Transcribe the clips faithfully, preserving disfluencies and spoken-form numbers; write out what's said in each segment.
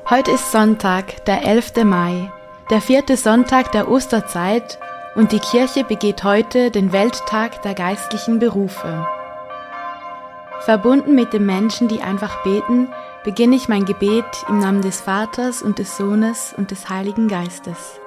Heute ist Sonntag, der elfte Mai, der vierte Sonntag der Osterzeit, und die Kirche begeht heute den Welttag der geistlichen Berufe. Verbunden mit den Menschen, die einfach beten, beginne ich mein Gebet im Namen des Vaters und des Sohnes und des Heiligen Geistes.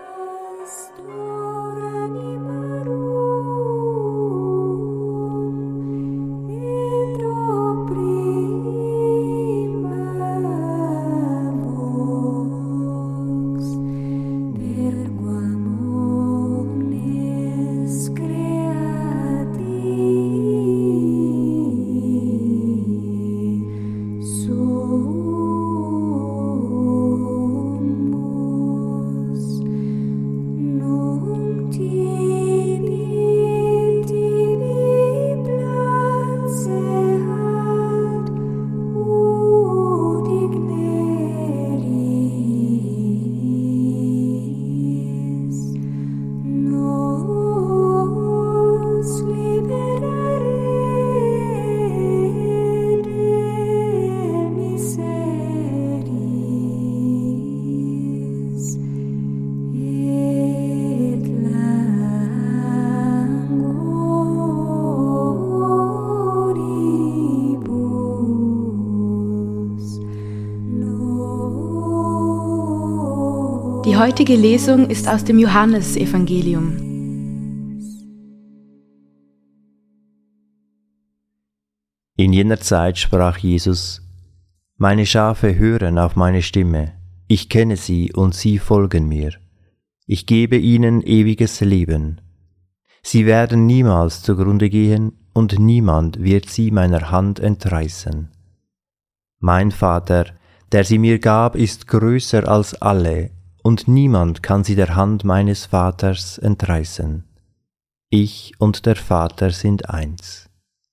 Die heutige Lesung ist aus dem Johannesevangelium. In jener Zeit sprach Jesus: Meine Schafe hören auf meine Stimme, ich kenne sie und sie folgen mir. Ich gebe ihnen ewiges Leben. Sie werden niemals zugrunde gehen und niemand wird sie meiner Hand entreißen. Mein Vater, der sie mir gab, ist größer als alle, und niemand kann sie der Hand meines Vaters entreißen. Ich und der Vater sind eins.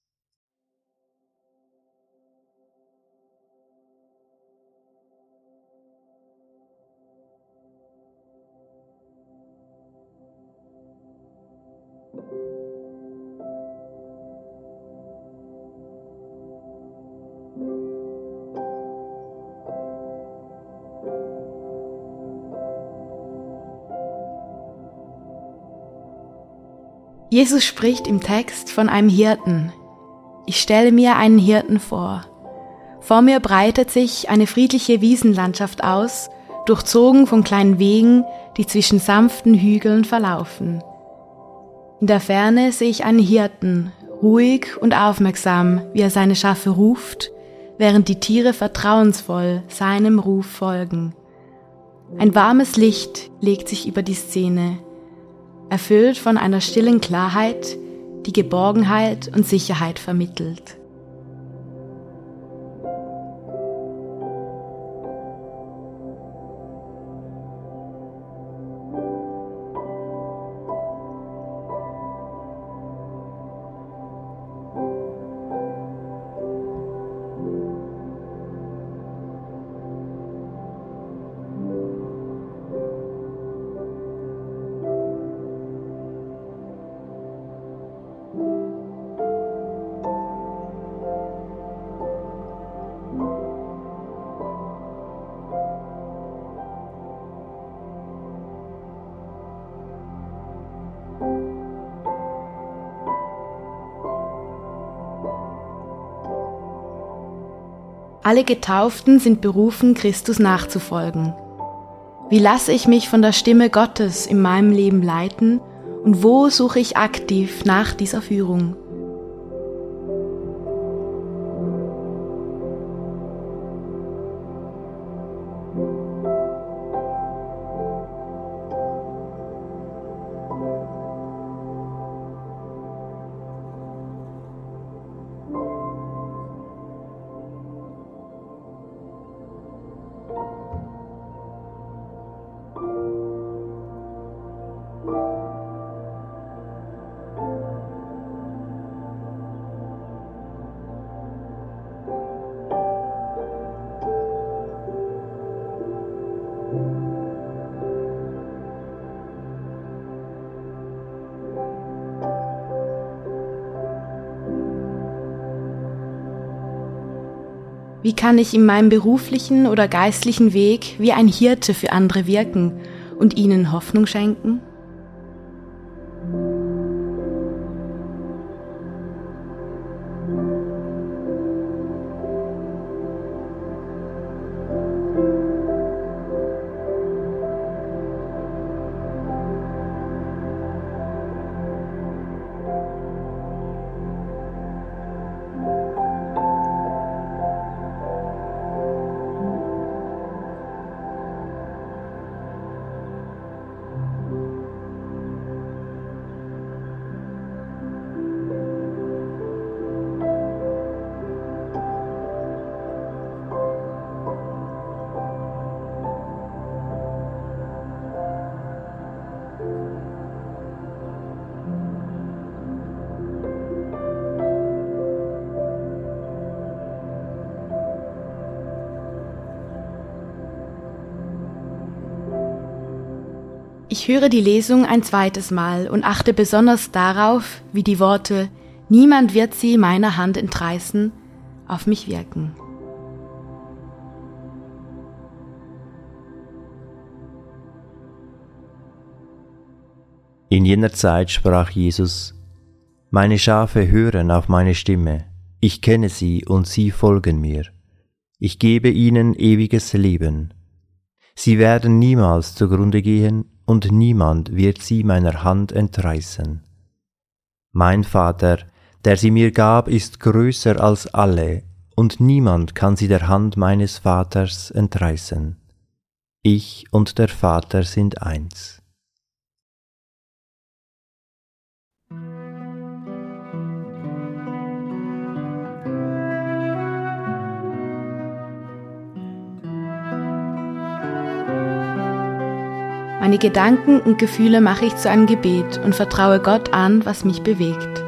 Jesus spricht im Text von einem Hirten. Ich stelle mir einen Hirten vor. Vor mir breitet sich eine friedliche Wiesenlandschaft aus, durchzogen von kleinen Wegen, die zwischen sanften Hügeln verlaufen. In der Ferne sehe ich einen Hirten, ruhig und aufmerksam, wie er seine Schafe ruft, während die Tiere vertrauensvoll seinem Ruf folgen. Ein warmes Licht legt sich über die Szene, erfüllt von einer stillen Klarheit, die Geborgenheit und Sicherheit vermittelt. Alle Getauften sind berufen, Christus nachzufolgen. Wie lasse ich mich von der Stimme Gottes in meinem Leben leiten und wo suche ich aktiv nach dieser Führung? Wie kann ich in meinem beruflichen oder geistlichen Weg wie ein Hirte für andere wirken und ihnen Hoffnung schenken? Ich höre die Lesung ein zweites Mal und achte besonders darauf, wie die Worte „Niemand wird sie meiner Hand entreißen" auf mich wirken. In jener Zeit sprach Jesus: Meine Schafe hören auf meine Stimme, ich kenne sie und sie folgen mir. Ich gebe ihnen ewiges Leben. Sie werden niemals zugrunde gehen, und niemand wird sie meiner Hand entreißen. Mein Vater, der sie mir gab, ist größer als alle, und niemand kann sie der Hand meines Vaters entreißen. Ich und der Vater sind eins. Meine Gedanken und Gefühle mache ich zu einem Gebet und vertraue Gott an, was mich bewegt.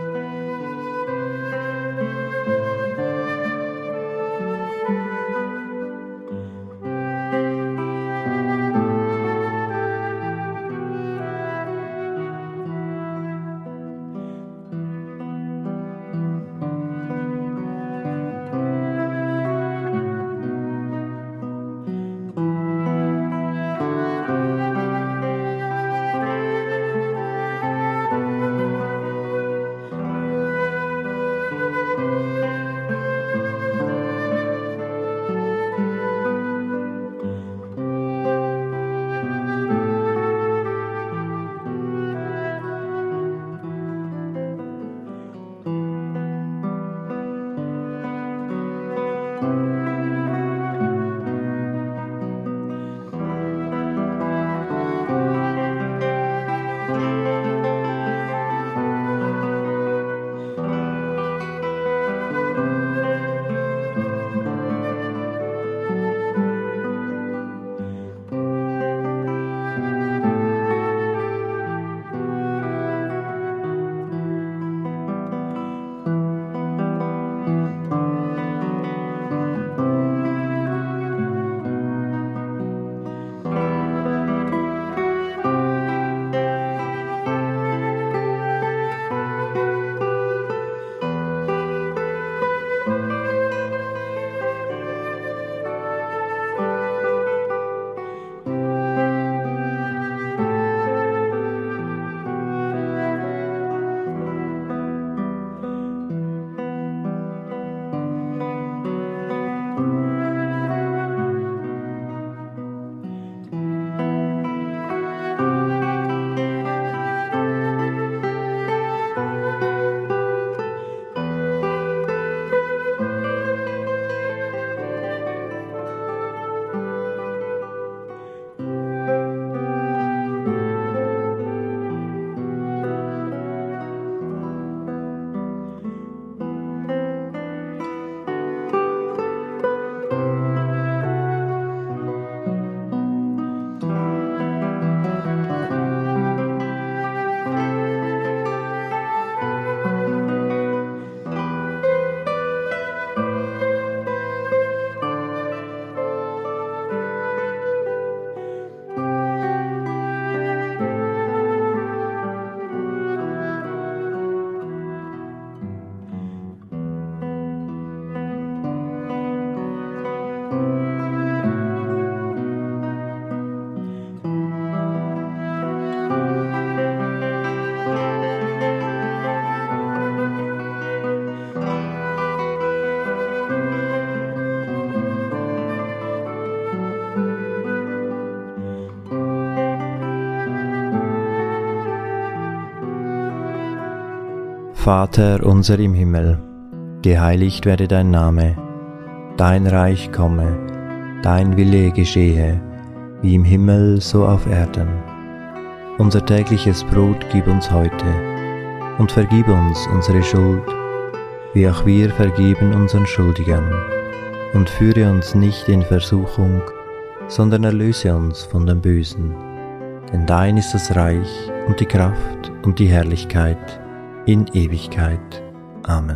Vater unser im Himmel, geheiligt werde dein Name, dein Reich komme, dein Wille geschehe, wie im Himmel so auf Erden. Unser tägliches Brot gib uns heute und vergib uns unsere Schuld, wie auch wir vergeben unseren Schuldigern. Und führe uns nicht in Versuchung, sondern erlöse uns von dem Bösen. Denn dein ist das Reich und die Kraft und die Herrlichkeit in Ewigkeit. Amen.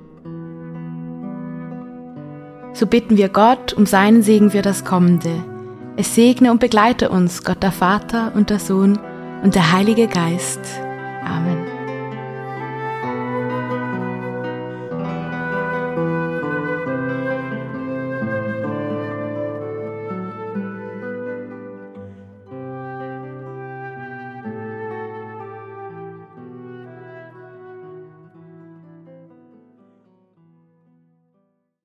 So bitten wir Gott um seinen Segen für das Kommende. Es segne und begleite uns Gott der Vater und der Sohn und der Heilige Geist. Amen.